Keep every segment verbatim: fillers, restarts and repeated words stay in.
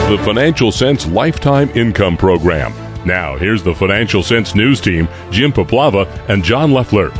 the Financial Sense Lifetime Income Program. Now, here's the Financial Sense News team, Jim Paplava and John Leffler.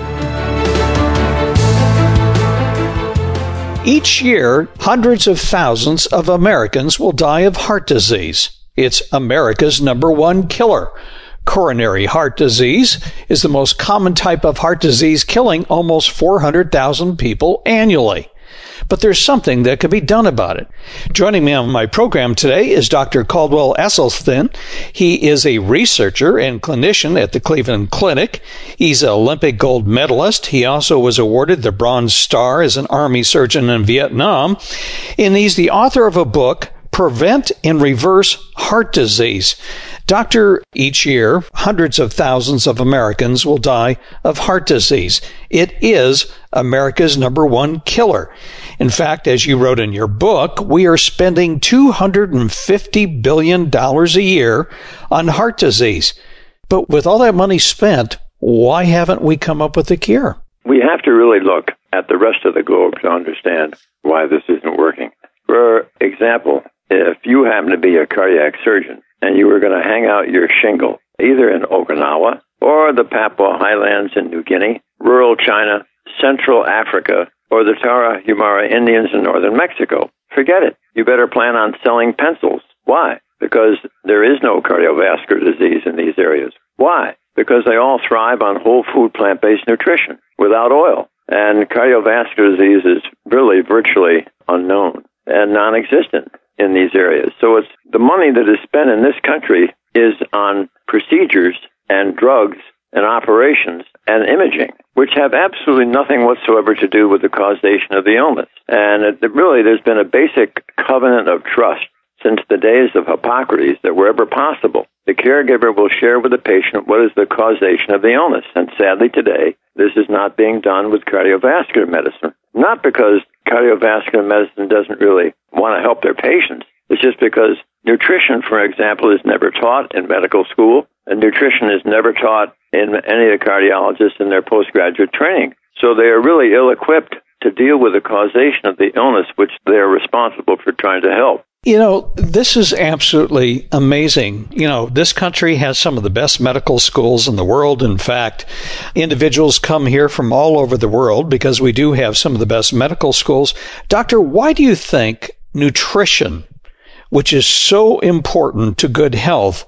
Each year, hundreds of thousands of Americans will die of heart disease. It's America's number one killer. Coronary heart disease is the most common type of heart disease, killing almost four hundred thousand people annually. But there's something that can be done about it. Joining me on my program today is Doctor Caldwell Esselstyn. He is a researcher and clinician at the Cleveland Clinic. He's an Olympic gold medalist. He also was awarded the Bronze Star as an Army surgeon in Vietnam. And he's the author of a book, Prevent and Reverse Heart Disease. Doctor, each year, hundreds of thousands of Americans will die of heart disease. It is America's number one killer. In fact, as you wrote in your book, we are spending two hundred fifty billion dollars a year on heart disease. But with all that money spent, why haven't we come up with a cure? We have to really look at the rest of the globe to understand why this isn't working. For example, if you happen to be a cardiac surgeon and you were going to hang out your shingle either in Okinawa or the Papua Highlands in New Guinea, rural China, Central Africa, or the Tarahumara Indians in northern Mexico, forget it. You better plan on selling pencils. Why? Because there is no cardiovascular disease in these areas. Why? Because they all thrive on whole food plant-based nutrition without oil. And cardiovascular disease is really virtually unknown and non-existent in these areas. So it's the money that is spent in this country is on procedures and drugs and operations and imaging, which have absolutely nothing whatsoever to do with the causation of the illness. And it, really, there's been a basic covenant of trust since the days of Hippocrates that wherever possible, the caregiver will share with the patient what is the causation of the illness. And sadly today, this is not being done with cardiovascular medicine. Not because cardiovascular medicine doesn't really want to help their patients. It's just because nutrition, for example, is never taught in medical school, and nutrition is never taught in any of the cardiologists in their postgraduate training. So they are really ill-equipped to deal with the causation of the illness, which they are responsible for trying to help. You know, this is absolutely amazing. You know, this country has some of the best medical schools in the world. In fact, individuals come here from all over the world because we do have some of the best medical schools. Doctor, why do you think nutrition, which is so important to good health,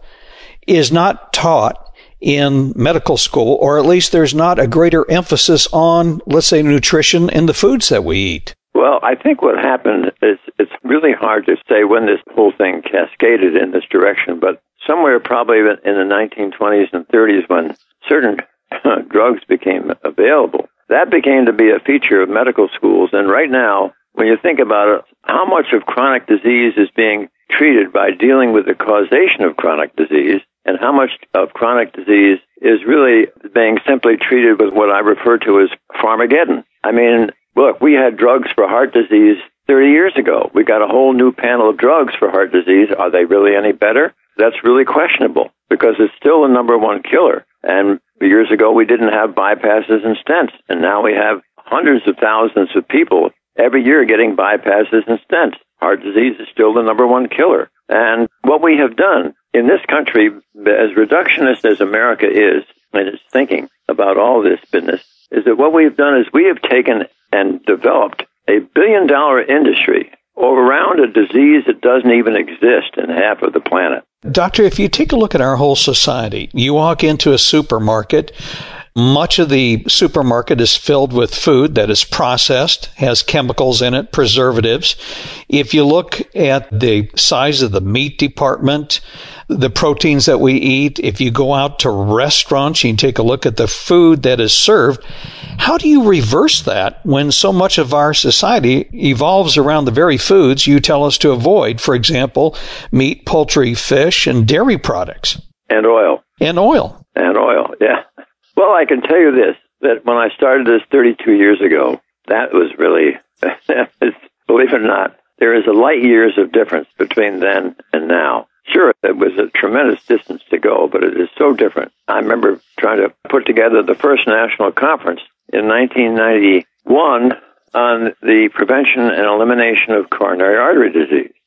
is not taught in medical school, or at least there's not a greater emphasis on, let's say, nutrition in the foods that we eat? Well, I think what happened is it's really hard to say when this whole thing cascaded in this direction, but somewhere probably in the nineteen twenties and thirties when certain drugs became available, that became to be a feature of medical schools. And right now, when you think about it, how much of chronic disease is being treated by dealing with the causation of chronic disease, and how much of chronic disease is really being simply treated with what I refer to as Pharmageddon. I mean, look, we had drugs for heart disease thirty years ago. We got a whole new panel of drugs for heart disease. Are they really any better? That's really questionable because it's still the number one killer. And years ago, we didn't have bypasses and stents. And now we have hundreds of thousands of people every year getting bypasses and stents. Heart disease is still the number one killer. And what we have done in this country, as reductionist as America is in its thinking about all this business, is that what we've done is we have taken and developed a billion-dollar industry around a disease that doesn't even exist in half of the planet. Doctor, if you take a look at our whole society, you walk into a supermarket, much of the supermarket is filled with food that is processed, has chemicals in it, preservatives. If you look at the size of the meat department, the proteins that we eat, if you go out to restaurants and take a look at the food that is served, how do you reverse that when so much of our society evolves around the very foods you tell us to avoid? For example, meat, poultry, fish, and dairy products. And oil. And oil. And oil, yeah. Well, I can tell you this, that when I started this thirty-two years ago, that was really, believe it or not, there is a light years of difference between then and now. Sure, it was a tremendous distance to go, but it is so different. I remember trying to put together the first national conference in nineteen ninety-one on the prevention and elimination of coronary artery disease.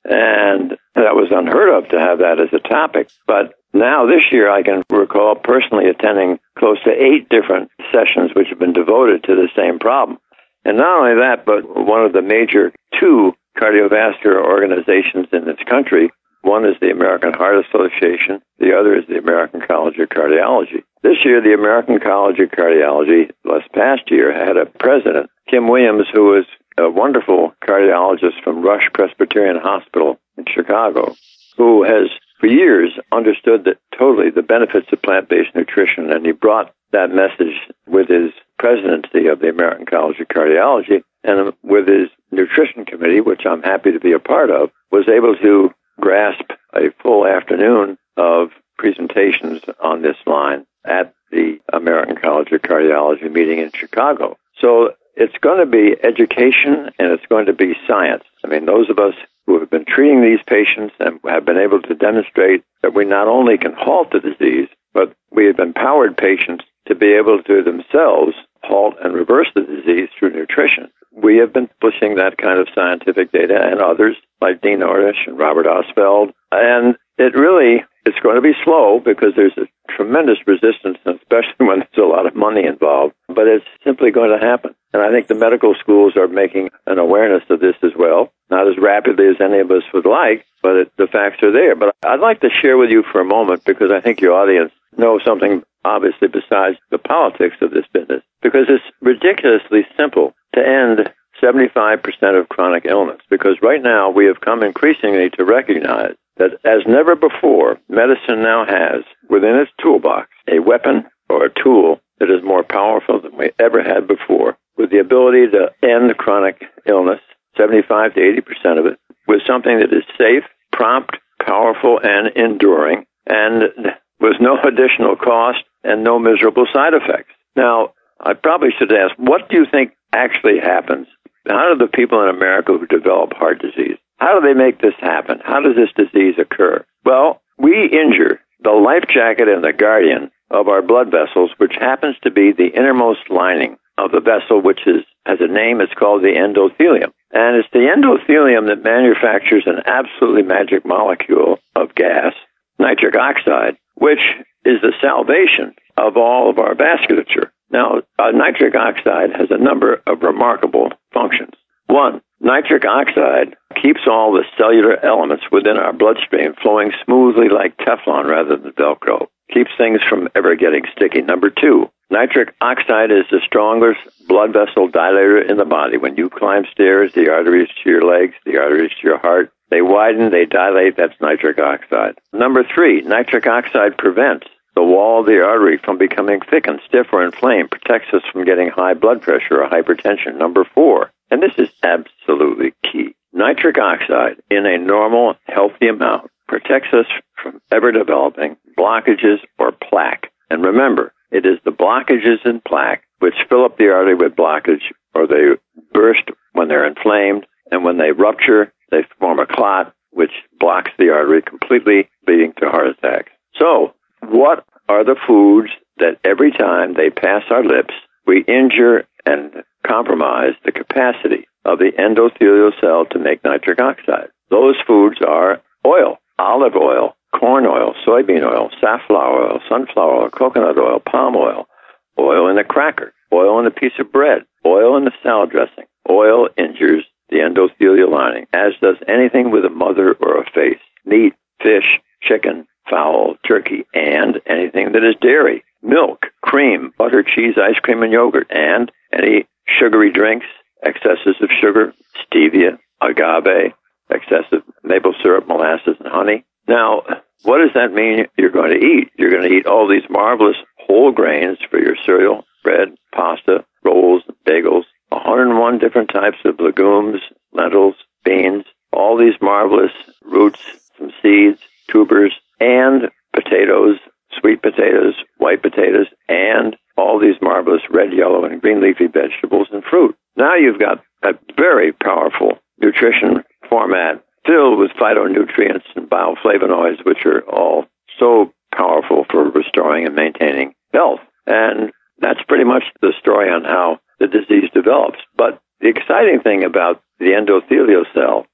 And that was unheard of to have that as a topic. But now this year I can recall personally attending close to eight different sessions which have been devoted to the same problem. And not only that, but one of the major two cardiovascular organizations in this country, one is the American Heart Association, the other is the American College of Cardiology. This year, the American College of Cardiology, last past year, had a president, Kim Williams, who was a wonderful cardiologist from Rush Presbyterian Hospital in Chicago, who has for years understood that totally the benefits of plant-based nutrition, and he brought that message with his presidency of the American College of Cardiology, and with his nutrition committee, which I'm happy to be a part of, was able to grasp a full afternoon of presentations on this line at the American College of Cardiology meeting in Chicago. So it's going to be education and it's going to be science. I mean, those of us who have been treating these patients and have been able to demonstrate that we not only can halt the disease, but we have empowered patients to be able to themselves halt and reverse the disease through nutrition. We have been pushing that kind of scientific data, and others like Dean Ornish and Robert Ostfeld. And it really, it's going to be slow because there's a tremendous resistance, especially when there's a lot of money involved. But it's simply going to happen. And I think the medical schools are making an awareness of this as well. Not as rapidly as any of us would like, but it, the facts are there. But I'd like to share with you for a moment, because I think your audience knows something obviously besides the politics of this business, because it's ridiculously simple to end seventy-five percent of chronic illness. Because right now we have come increasingly to recognize that as never before, medicine now has within its toolbox a weapon or a tool that is more powerful than we ever had before, with the ability to end chronic illness, seventy-five to eighty percent of it, with something that is safe, prompt, powerful, and enduring, and with no additional cost and no miserable side effects. Now, I probably should ask, what do you think actually happens? How do the people in America who develop heart disease, how do they make this happen? How does this disease occur? Well, we injure the life jacket and the guardian of our blood vessels, which happens to be the innermost lining of the vessel, which is, has a name, it's called the endothelium. And it's the endothelium that manufactures an absolutely magic molecule of gas, nitric oxide, which is the salvation of all of our vasculature. Now, uh, nitric oxide has a number of remarkable functions. One, nitric oxide keeps all the cellular elements within our bloodstream flowing smoothly like Teflon rather than Velcro. Keeps things from ever getting sticky. Number two, nitric oxide is the strongest blood vessel dilator in the body. When you climb stairs, the arteries to your legs, the arteries to your heart, they widen, they dilate. That's nitric oxide. Number three, nitric oxide prevents the wall of the artery from becoming thick and stiff or inflamed, protects us from getting high blood pressure or hypertension. Number four, and this is absolutely key, nitric oxide in a normal, healthy amount protects us from ever developing blockages or plaque. And remember, it is the blockages and plaque which fill up the artery with blockage, or they burst when they're inflamed, and when they rupture, they form a clot which blocks the artery completely, leading to heart attacks. So, what are the foods that every time they pass our lips, we injure and compromise the capacity of the endothelial cell to make nitric oxide? Those foods are oil, olive oil, corn oil, soybean oil, safflower oil, sunflower oil, coconut oil, palm oil, oil in a cracker, oil in a piece of bread, oil in the salad dressing. Oil injures the endothelial lining, as does anything with a mother or a face. Meat, fish, chicken, fowl, turkey, and anything that is dairy, milk, cream, butter, cheese, ice cream, and yogurt, and any sugary drinks, excesses of sugar, stevia, agave, excessive maple syrup, molasses, and honey. Now, what does that mean you're going to eat? You're going to eat all these marvelous whole grains for your cereal, bread, pasta, rolls, bagels, one hundred one different types of legumes, lentils, beans, all these marvelous roots, some seeds, tubers, and potatoes, sweet potatoes, white potatoes, and all these marvelous red, yellow, and green leafy vegetables and fruit. Now you've got a very powerful nutrition format filled with phytonutrients and bioflavonoids, which are all so powerful for restoring and maintaining health. And that's pretty much the story on how the disease develops. But the exciting thing about the endothelial cell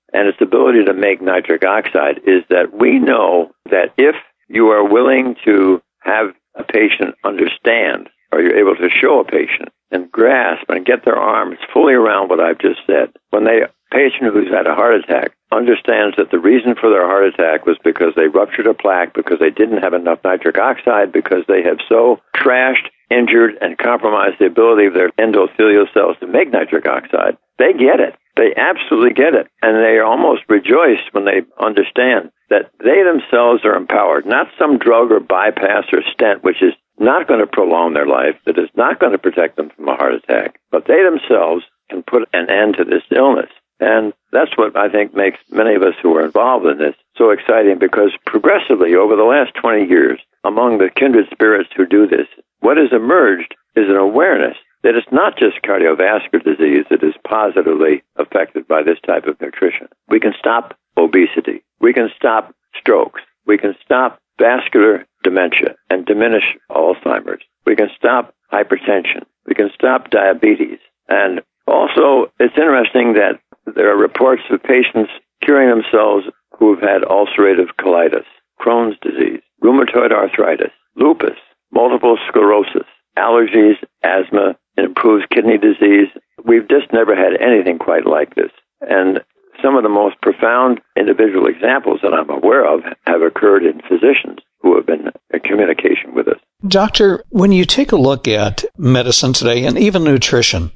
and its ability to make nitric oxide is that we know that if you are willing to have a patient understand, or you're able to show a patient and grasp and get their arms fully around what I've just said, when they patient who's had a heart attack understands that the reason for their heart attack was because they ruptured a plaque, because they didn't have enough nitric oxide, because they have so trashed, injured, and compromised the ability of their endothelial cells to make nitric oxide, they get it. They absolutely get it. And they are almost rejoiced when they understand that they themselves are empowered, not some drug or bypass or stent, which is not going to prolong their life, that is not going to protect them from a heart attack, but they themselves can put an end to this illness. And that's what I think makes many of us who are involved in this so exciting, because progressively over the last twenty years, among the kindred spirits who do this, what has emerged is an awareness that it's not just cardiovascular disease that is positively affected by this type of nutrition. We can stop obesity. We can stop strokes. We can stop vascular dementia and diminish Alzheimer's. We can stop hypertension. We can stop diabetes. And also, it's interesting that there are reports of patients curing themselves who have had ulcerative colitis, Crohn's disease, rheumatoid arthritis, lupus, multiple sclerosis, allergies, asthma, and improves kidney disease. We've just never had anything quite like this. And some of the most profound individual examples that I'm aware of have occurred in physicians who have been in communication with us. Doctor, when you take a look at medicine today and even nutrition,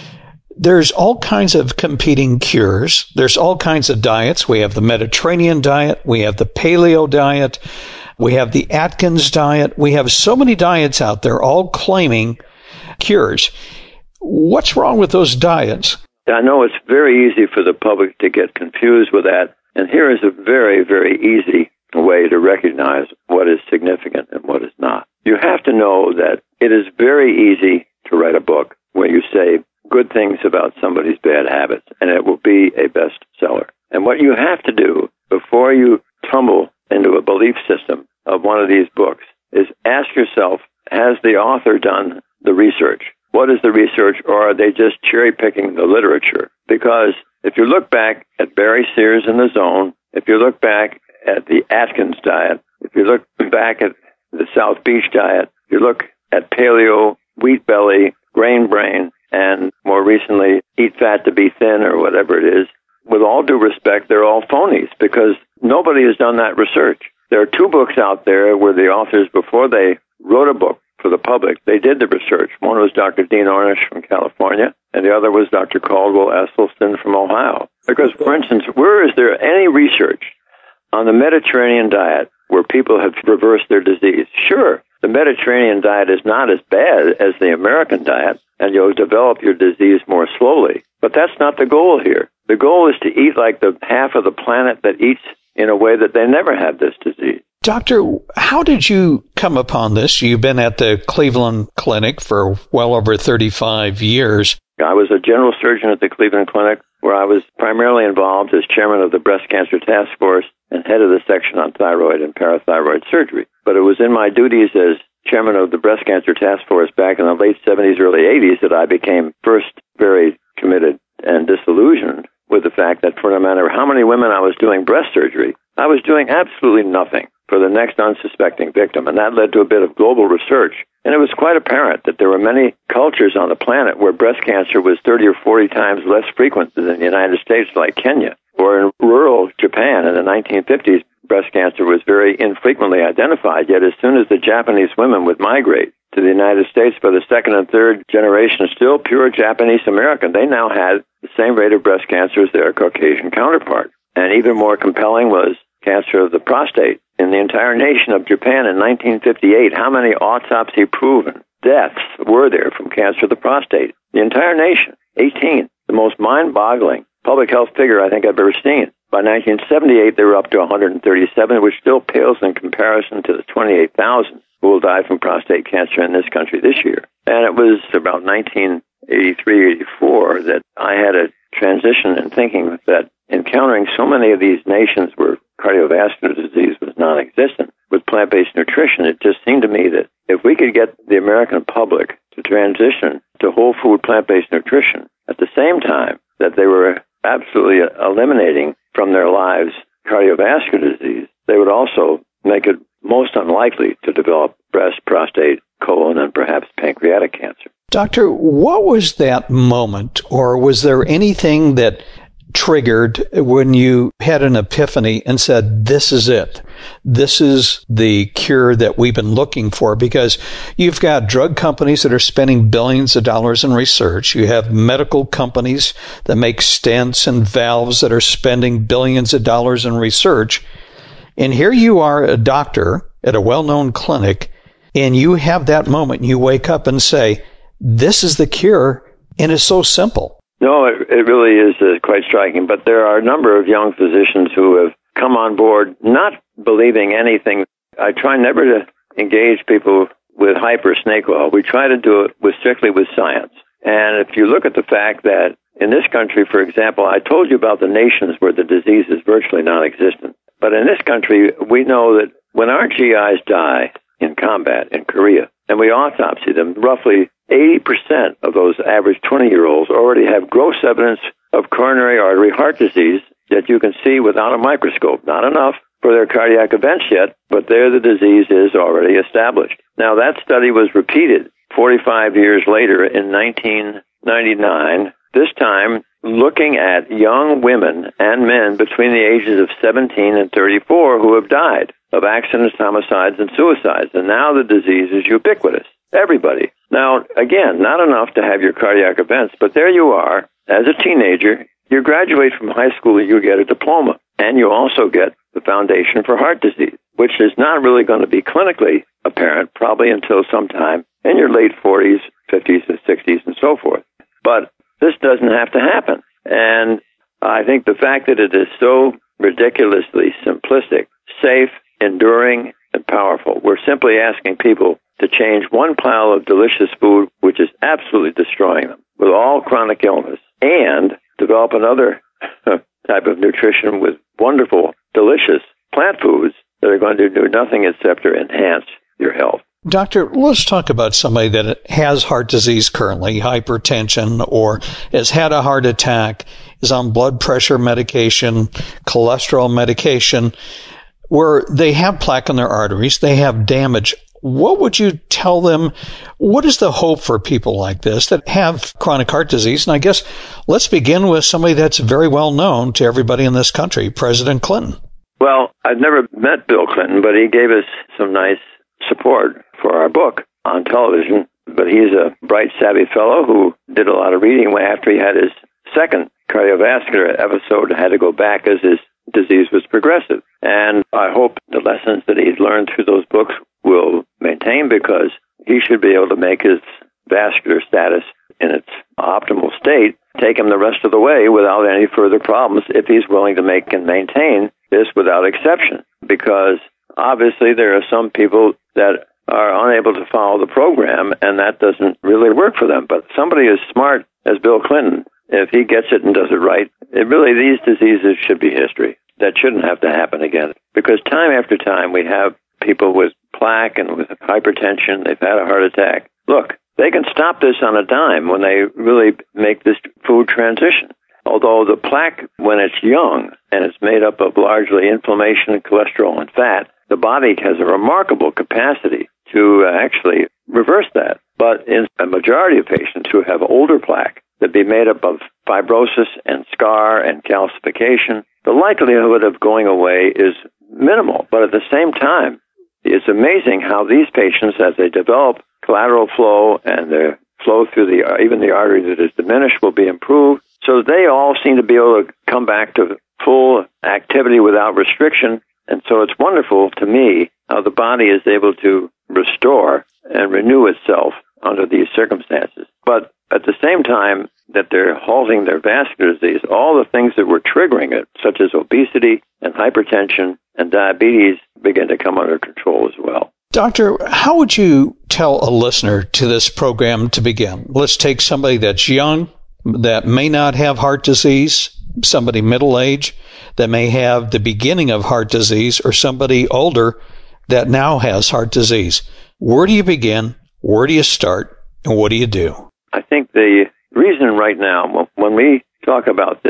there's all kinds of competing cures. There's all kinds of diets. We have the Mediterranean diet. We have the paleo diet. We have the Atkins diet. We have so many diets out there all claiming cures. What's wrong with those diets? I know it's very easy for the public to get confused with that. And here is a very, very easy way to recognize what is significant and what is not. You have to know that it is very easy to write a book where you say good things about somebody's bad habits, and it will be a bestseller. And what you have to do before you tumble into a belief system of one of these books is ask yourself, has the author done the research? What is the research, or are they just cherry-picking the literature? Because if you look back at Barry Sears and the Zone, if you look back at the Atkins diet, if you look back at the South Beach diet, if you look at paleo, wheat belly, grain brain, and more recently, eat fat to be thin or whatever it is, with all due respect, they're all phonies because nobody has done that research. There are two books out there where the authors, before they wrote a book for the public, they did the research. One was Doctor Dean Ornish from California, and the other was Doctor Caldwell Esselstyn from Ohio. Because, for instance, where is there any research on the Mediterranean diet where people have reversed their disease? Sure, the Mediterranean diet is not as bad as the American diet, and you'll develop your disease more slowly. But that's not the goal here. The goal is to eat like the half of the planet that eats in a way that they never have this disease. Doctor, how did you come upon this? You've been at the Cleveland Clinic for well over thirty-five years. I was a general surgeon at the Cleveland Clinic, where I was primarily involved as chairman of the Breast Cancer Task Force and head of the section on thyroid and parathyroid surgery. But it was in my duties as chairman of the Breast Cancer Task Force back in the late seventies, early eighties that I became first very committed and disillusioned with the fact that for no matter how many women I was doing breast surgery, I was doing absolutely nothing for the next unsuspecting victim. And that led to a bit of global research. And it was quite apparent that there were many cultures on the planet where breast cancer was thirty or forty times less frequent than in the United States, like Kenya. Or in rural Japan in the nineteen fifties, breast cancer was very infrequently identified, yet as soon as the Japanese women would migrate to the United States by the second and third generation, still pure Japanese American, they now had the same rate of breast cancer as their Caucasian counterpart. And even more compelling was cancer of the prostate. In the entire nation of Japan in nineteen fifty-eight, how many autopsy-proven deaths were there from cancer of the prostate? The entire nation, eighteen. The most mind-boggling public health figure I think I've ever seen. By nineteen seventy-eight, they were up to one hundred thirty-seven, which still pales in comparison to the twenty-eight thousand who will die from prostate cancer in this country this year. And it was about nineteen eighty-three, eighty-four that I had a transition in thinking that encountering so many of these nations where cardiovascular disease was non-existent with plant-based nutrition, it just seemed to me that if we could get the American public to transition to whole food plant-based nutrition at the same time that they were absolutely eliminating from their lives cardiovascular disease, they would also make it most unlikely to develop breast, prostate, colon, and perhaps pancreatic cancer. Doctor, what was that moment, or was there anything that triggered when you had an epiphany and said, this is it? This is the cure that we've been looking for? Because you've got drug companies that are spending billions of dollars in research. You have medical companies that make stents and valves that are spending billions of dollars in research. And here you are, a doctor at a well-known clinic, and you have that moment, and you wake up and say, this is the cure, and it's so simple. No, it, it really is uh, quite striking. But there are a number of young physicians who have come on board not believing anything. I try never to engage people with hyper snake oil. We try to do it with strictly with science. And if you look at the fact that in this country, for example, I told you about the nations where the disease is virtually non-existent. But in this country, we know that when our G Is die in combat in Korea, and we autopsy them, roughly eighty percent of those average twenty-year-olds already have gross evidence of coronary artery heart disease that you can see without a microscope. Not enough for their cardiac events yet, but there the disease is already established. Now, that study was repeated forty-five years later in nineteen ninety-nine, this time looking at young women and men between the ages of seventeen and thirty-four who have died of accidents, homicides, and suicides. And now the disease is ubiquitous. Everybody. Now, again, not enough to have your cardiac events, but there you are, as a teenager, you graduate from high school, you get a diploma, and you also get the Foundation for Heart Disease, which is not really going to be clinically apparent probably until sometime in your late forties, fifties, and sixties, and so forth. But this doesn't have to happen. And I think the fact that it is so ridiculously simplistic, safe, enduring, and powerful, we're simply asking people to change one pile of delicious food, which is absolutely destroying them, with all chronic illness, and develop another type of nutrition with wonderful, delicious plant foods that are going to do nothing except to enhance your health. Doctor, let's talk about somebody that has heart disease currently, hypertension, or has had a heart attack, is on blood pressure medication, cholesterol medication, where they have plaque in their arteries, they have damage. What would you tell them? What is the hope for people like this that have chronic heart disease? And I guess let's begin with somebody that's very well known to everybody in this country, President Clinton. Well, I've never met Bill Clinton, but he gave us some nice support for our book on television. But he's a bright, savvy fellow who did a lot of reading after he had his second cardiovascular episode, had to go back as his disease was progressive. And I hope the lessons that he's learned through those books will maintain, because he should be able to make his vascular status in its optimal state take him the rest of the way without any further problems if he's willing to make and maintain this without exception. Because obviously there are some people that are unable to follow the program, and that doesn't really work for them. But somebody as smart as Bill Clinton, if he gets it and does it right, it really, these diseases should be history. That shouldn't have to happen again. Because time after time we have people with plaque and with hypertension, they've had a heart attack. Look, they can stop this on a dime when they really make this food transition. Although the plaque, when it's young and it's made up of largely inflammation and cholesterol and fat, the body has a remarkable capacity to actually reverse that. But in a majority of patients who have older plaque that be made up of fibrosis and scar and calcification, the likelihood of going away is minimal. But at the same time, it's amazing how these patients, as they develop collateral flow and their flow through the, even the artery that is diminished, will be improved. So they all seem to be able to come back to full activity without restriction. And so it's wonderful to me how the body is able to restore and renew itself under these circumstances. But at the same time that they're halting their vascular disease, all the things that were triggering it, such as obesity and hypertension and diabetes, begin to come under control as well. Doctor, how would you tell a listener to this program to begin? Let's take somebody that's young, that may not have heart disease, somebody middle age that may have the beginning of heart disease, or somebody older that now has heart disease. Where do you begin? Where do you start? And what do you do? I think the reason right now, when we talk about this,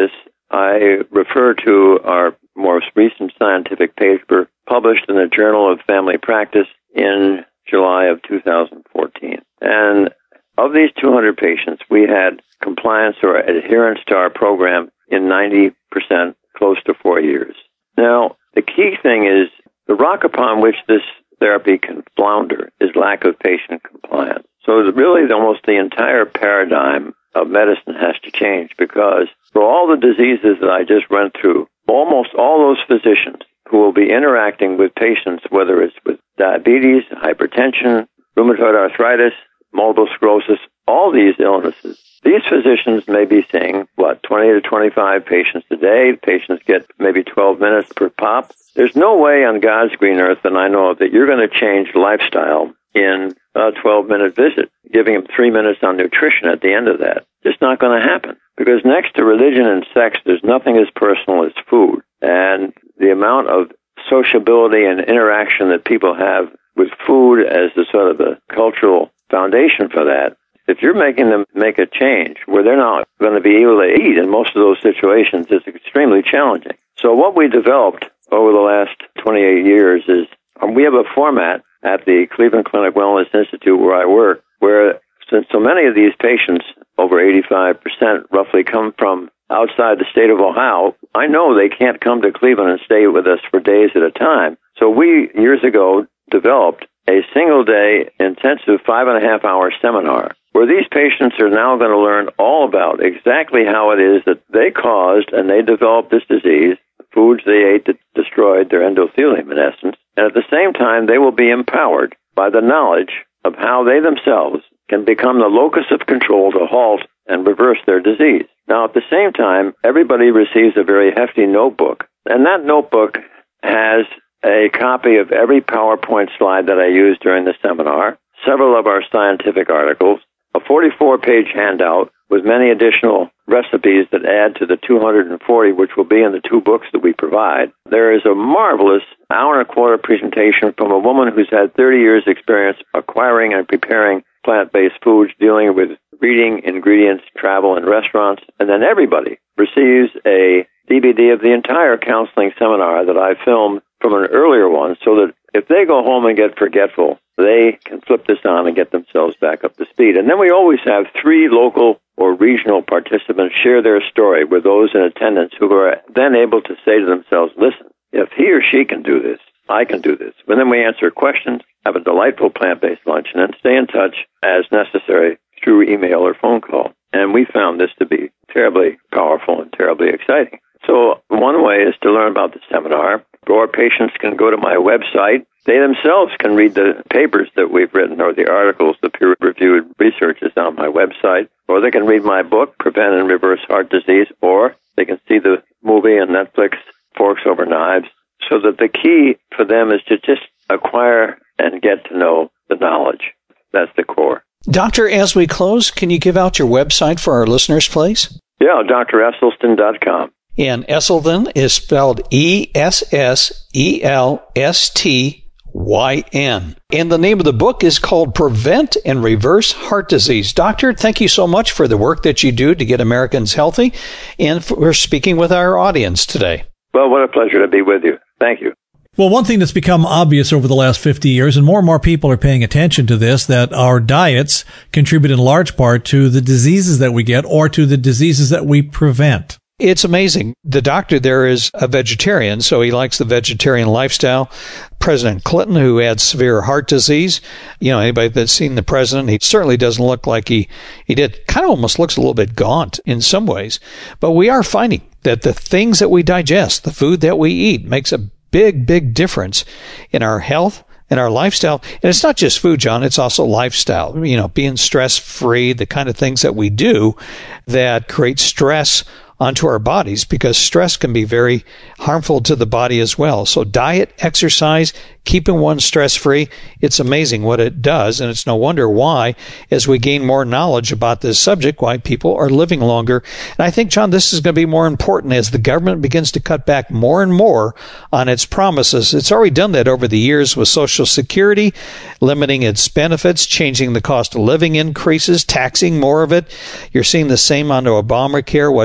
I refer to our most recent scientific paper published in the Journal of Family Practice in July of two thousand fourteen. And of these two hundred patients, we had compliance or adherence to our program in ninety percent, close to four years. Now, the key thing is the rock upon which this therapy can flounder is lack of patient compliance. So really almost the entire paradigm of medicine has to change, because for all the diseases that I just went through, almost all those physicians who will be interacting with patients, whether it's with diabetes, hypertension, rheumatoid arthritis, multiple sclerosis, all these illnesses, these physicians may be seeing, what, twenty to twenty-five patients a day. Patients get maybe twelve minutes per pop. There's no way on God's green earth that I know of that you're going to change lifestyle in a twelve-minute visit, giving them three minutes on nutrition at the end of that. Just not going to happen. Because next to religion and sex, there's nothing as personal as food. And the amount of sociability and interaction that people have with food as the sort of the cultural foundation for that, if you're making them make a change where they're not going to be able to eat in most of those situations, it's extremely challenging. So what we developed over the last twenty-eight years is um, we have a format at the Cleveland Clinic Wellness Institute where I work, where since so many of these patients, over eighty-five percent roughly, come from outside the state of Ohio, I know they can't come to Cleveland and stay with us for days at a time. So we, years ago, developed a single-day intensive five-and-a-half-hour seminar where these patients are now going to learn all about exactly how it is that they caused and they developed this disease, the foods they ate that destroyed their endothelium, in essence, and at the same time, they will be empowered by the knowledge of how they themselves can become the locus of control to halt and reverse their disease. Now, at the same time, everybody receives a very hefty notebook, and that notebook has a copy of every PowerPoint slide that I used during the seminar, several of our scientific articles, a forty-four page handout with many additional recipes that add to the two hundred forty, which will be in the two books that we provide. There is a marvelous hour and a quarter presentation from a woman who's had thirty years experience acquiring and preparing plant-based foods, dealing with reading, ingredients, travel, and restaurants. And then everybody receives a D V D of the entire counseling seminar that I filmed from an earlier one, so that if they go home and get forgetful, they can flip this on and get themselves back up to speed. And then we always have three local or regional participants share their story with those in attendance who are then able to say to themselves, listen, if he or she can do this, I can do this. And then we answer questions, have a delightful plant-based lunch, and then stay in touch as necessary through email or phone call. And we found this to be terribly powerful and terribly exciting. So one way is to learn about the seminar, or patients can go to my website. They themselves can read the papers that we've written or the articles, the peer-reviewed research is on my website, or they can read my book, Prevent and Reverse Heart Disease, or they can see the movie on Netflix, Forks Over Knives, so that the key for them is to just acquire and get to know the knowledge. That's the core. Doctor, as we close, can you give out your website for our listeners, please? Yeah, D R Esselstyn dot com. And Esselstyn is spelled E S S E L S T Y N. And the name of the book is called Prevent and Reverse Heart Disease. Doctor, thank you so much for the work that you do to get Americans healthy and for speaking with our audience today. Well, what a pleasure to be with you. Thank you. Well, one thing that's become obvious over the last fifty years, and more and more people are paying attention to this, that our diets contribute in large part to the diseases that we get or to the diseases that we prevent. It's amazing. The doctor there is a vegetarian, so he likes the vegetarian lifestyle. President Clinton, who had severe heart disease, you know, anybody that's seen the president, he certainly doesn't look like he, he did. Kind of almost looks a little bit gaunt in some ways. But we are finding that the things that we digest, the food that we eat, makes a big, big difference in our health and our lifestyle. And it's not just food, John, it's also lifestyle. You know, being stress-free, the kind of things that we do that create stress onto our bodies, because stress can be very harmful to the body as well. So diet, exercise, keeping one stress-free, it's amazing what it does, and it's no wonder why, as we gain more knowledge about this subject, why people are living longer. And I think, John, this is going to be more important as the government begins to cut back more and more on its promises. It's already done that over the years with Social Security, limiting its benefits, changing the cost of living increases, taxing more of it. You're seeing the same on Obamacare, what's happening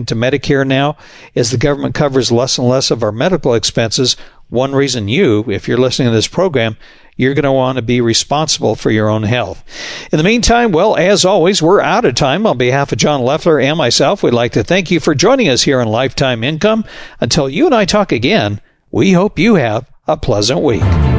into Medicare now, as the government covers less and less of our medical expenses, one reason you, if you're listening to this program, you're going to want to be responsible for your own health. In the meantime, well, as always, we're out of time. On behalf of John Loeffler and myself, we'd like to thank you for joining us here on Lifetime Income. Until you and I talk again, we hope you have a pleasant week.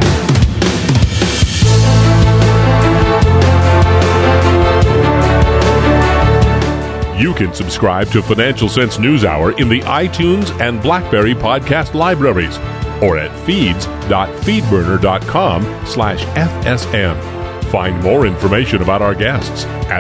You can subscribe to Financial Sense News Hour in the iTunes and BlackBerry podcast libraries, or at feeds.feedburner.com slash FSN. Find more information about our guests at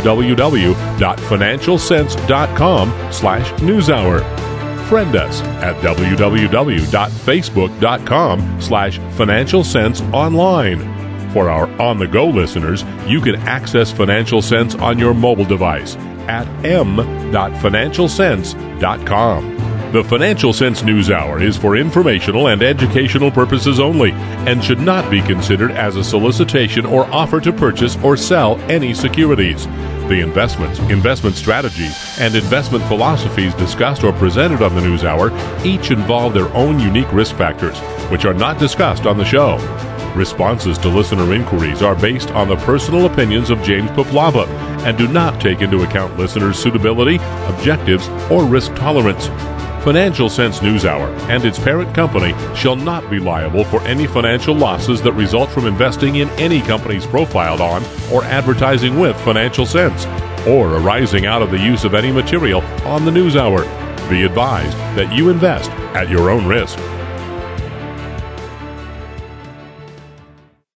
www.financialsense.com slash newshour. Friend us at www.facebook.com slash Financial Sense Online. For our on-the-go listeners, you can access Financial Sense on your mobile device at m dot financial sense dot com. The Financial Sense News Hour is for informational and educational purposes only and should not be considered as a solicitation or offer to purchase or sell any securities. The investments, investment strategies, and investment philosophies discussed or presented on the News Hour each involve their own unique risk factors, which are not discussed on the show. Responses to listener inquiries are based on the personal opinions of James Poplava and do not take into account listeners' suitability, objectives, or risk tolerance. Financial Sense News Hour and its parent company shall not be liable for any financial losses that result from investing in any companies profiled on or advertising with Financial Sense, or arising out of the use of any material on the News Hour. Be advised that you invest at your own risk.